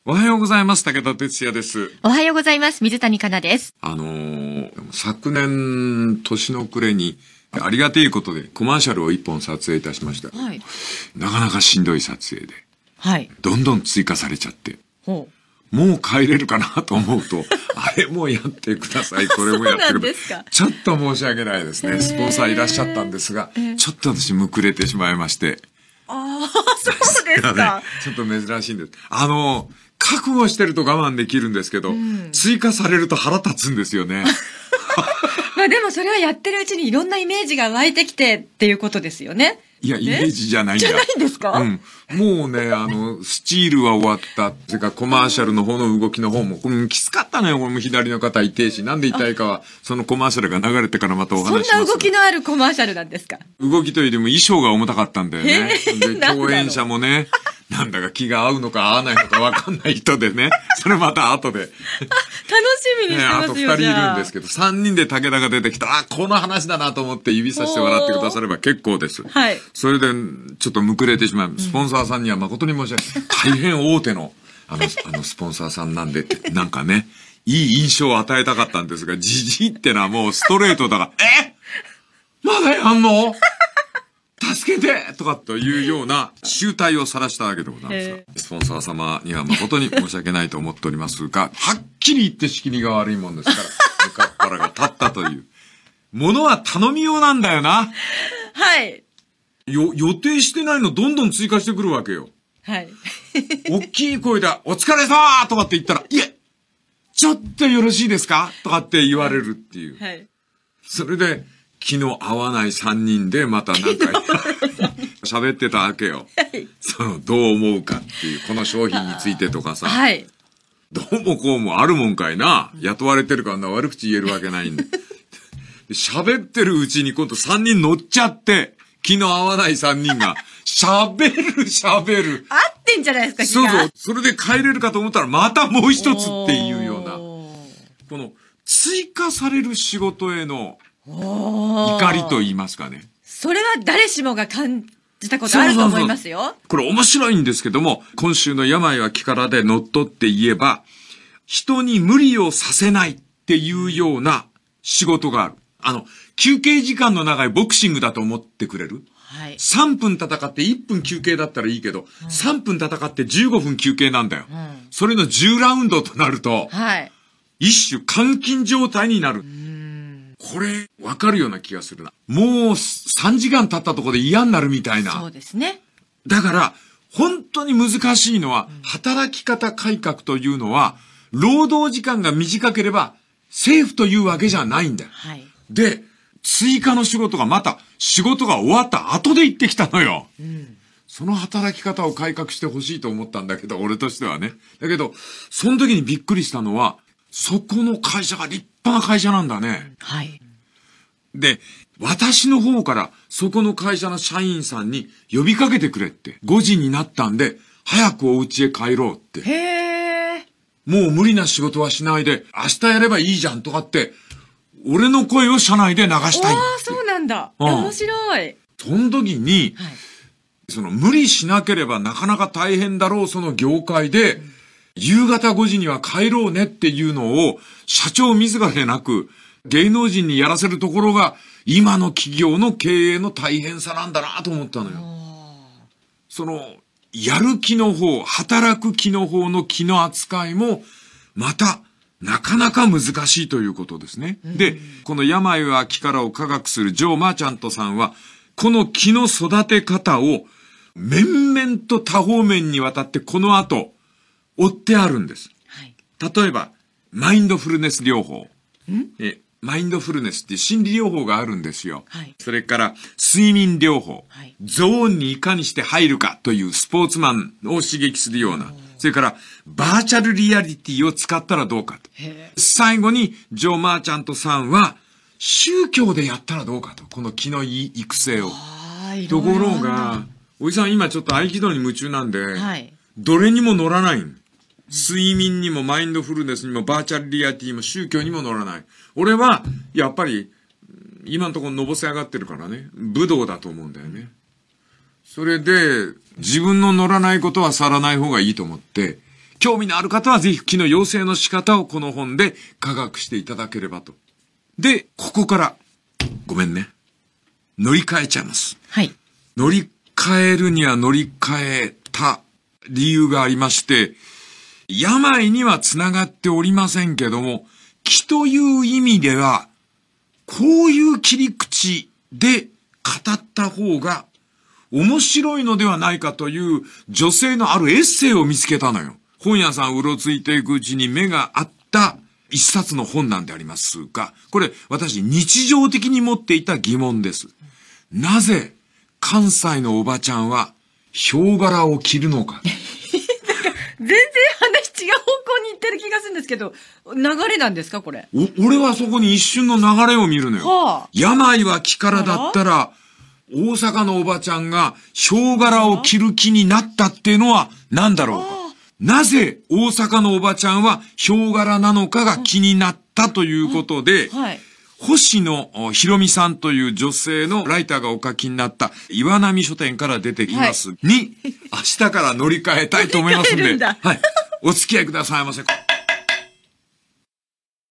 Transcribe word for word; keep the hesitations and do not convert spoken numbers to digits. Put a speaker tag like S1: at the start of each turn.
S1: おはようございます。武田哲也です。
S2: おはようございます。水谷香奈です。
S1: あのー、昨年、年の暮れに、ありがていことでコマーシャルを一本撮影いたしました。はい。なかなかしんどい撮影で。はい。どんどん追加されちゃって。ほう。もう帰れるかなと思うと、あれもやってください、これもやってください。ちょっと申し訳ないですね。スポンサーいらっしゃったんですが、ちょっと私むくれてしまいまして。
S2: ああ、そうですか。
S1: ちょっと珍しいんです。あの、覚悟してると我慢できるんですけど、うん、追加されると腹立つんですよね。
S2: まあでもそれはやってるうちにいろんなイメージが湧いてきてっていうことですよね。
S1: いや、イメージじゃないんだ。
S2: じゃないんですか？
S1: うん。もうね、あの、スチールは終わった。それからコマーシャルの方の動きの方も、これきつかったのよ。これも左の方痛いし、なんで痛いかは、そのコマーシャルが流れてからまたお話します。
S2: そんな動きのあるコマーシャルなんですか？
S1: 動きというよりも衣装が重たかったんだよね。で、共演者もね、なんだか気が合うのか合わないのか分かんない人でね。それまた後で。楽し
S2: みにしてますよ、ね、
S1: あと二人いるんですけど、三人で武田が出てきた。あ、この話だなと思って指さして笑ってくだされば結構です。はい。それで、ちょっとむくれてしまう。スポンサーさんには誠に申し訳ない。大変大手の、あの、あの、スポンサーさんなんでって、なんかね、いい印象を与えたかったんですが、じじいってのはもうストレートだから、えまだやんの助けてとかというような集大を晒したわけでございますが、スポンサー様には誠に申し訳ないと思っておりますが、はっきり言って仕切りが悪いもんですから、向かっ腹が立ったという。ものは頼みようなんだよな。
S2: はい。
S1: よ、予定してないのどんどん追加してくるわけよ。はい。大きい声で、お疲れさーとかって言ったら、いえ、ちょっとよろしいですかとかって言われるっていう。はい。それで、気の合わない三人でまた何回喋ってたわけよ。はい。その、どう思うかっていう、この商品についてとかさ。はい。どうもこうもあるもんかいな。雇われてるからな、悪口言えるわけないんで。喋ってるうちに今度三人乗っちゃって、気の合わない三人が、喋る喋る。
S2: 合ってんじゃないですか、気
S1: が。そうそう。それで帰れるかと思ったら、またもう一つっていうような。この、追加される仕事への、怒りと言いますかね。
S2: それは誰しもが感じたことあると思いますよ。そうそうそう。
S1: これ面白いんですけども、今週の病は気からで乗っ取って言えば、人に無理をさせないっていうような仕事がある。あの、休憩時間の長いボクシングだと思ってくれる？はい。さんぷん戦っていっぷん休憩だったらいいけど、うん、さんぷん戦ってじゅうごふん休憩なんだよ。うん、それのじゅうラウンドとなると、はい。一種監禁状態になる。これ、わかるような気がするな。もうさんじかん経ったところで嫌になるみたいな。
S2: そうですね。
S1: だから、本当に難しいのは、うん、働き方改革というのは、労働時間が短ければ、セーフというわけじゃないんだよ。はい。で、追加の仕事がまた、仕事が終わった後で行ってきたのよ。うん。その働き方を改革してほしいと思ったんだけど、俺としてはね。だけど、その時にびっくりしたのは、そこの会社が立派な会社なんだね。はい。で、私の方からそこの会社の社員さんに呼びかけてくれって。ごじになったんで、早くお家へ帰ろうって。へー。もう無理な仕事はしないで、明日やればいいじゃんとかって、俺の声を社内で流したいって。あ
S2: あ、そうなんだ。うん、面白い。
S1: その時に、はい、その無理しなければなかなか大変だろう、その業界で、うん夕方ごじには帰ろうねっていうのを社長自らでなく芸能人にやらせるところが今の企業の経営の大変さなんだなと思ったのよ。そのやる気の方、働く気の方の気の扱いもまたなかなか難しいということですね。うん、で、この病は気からを科学するジョー・マーチャントさんはこの気の育て方を面々と多方面にわたってこの後追ってあるんです。はい、例えば、マインドフルネス療法。えマインドフルネスっていう心理療法があるんですよ。はい、それから、睡眠療法、はい。ゾーンにいかにして入るかというスポーツマンを刺激するような。それから、バーチャルリアリティを使ったらどうかと。最後に、ジョー・マーチャントさんは、宗教でやったらどうかと。この気のいい育成を。ところが、おじさん今ちょっと合気道に夢中なんで、はい、どれにも乗らないん。睡眠にもマインドフルネスにもバーチャルリアリティにも宗教にも乗らない。俺は、やっぱり、今のところのぼせ上がってるからね、武道だと思うんだよね。それで、自分の乗らないことは去らない方がいいと思って、 興味のある方はぜひ木の養成の仕方をこの本で科学していただければと。で、ここから、ごめんね。乗り換えちゃいます。
S2: はい。
S1: 乗り換えるには乗り換えた理由がありまして、病にはつながっておりませんけども、気という意味では、こういう切り口で語った方が面白いのではないかという女性のあるエッセイを見つけたのよ。本屋さんうろついていくうちに目があった一冊の本なんでありますが、これ私日常的に持っていた疑問です。なぜ関西のおばちゃんはヒョウ柄を着るのか。
S2: 全然話違う方向に行ってる気がするんですけど、流れなんですかこれ。
S1: お、俺はそこに一瞬の流れを見るのよ。はあ、病は気からだったら、大阪のおばちゃんがヒョウ柄を着る気になったっていうのは何だろうか。なぜ大阪のおばちゃんはヒョウ柄なのかが気になったということで、はい、星野博美さんという女性のライターがお書きになった岩波書店から出てきます、はい、に、明日から乗り換えたいと思いますんで、はい、お付き合いくださいませ。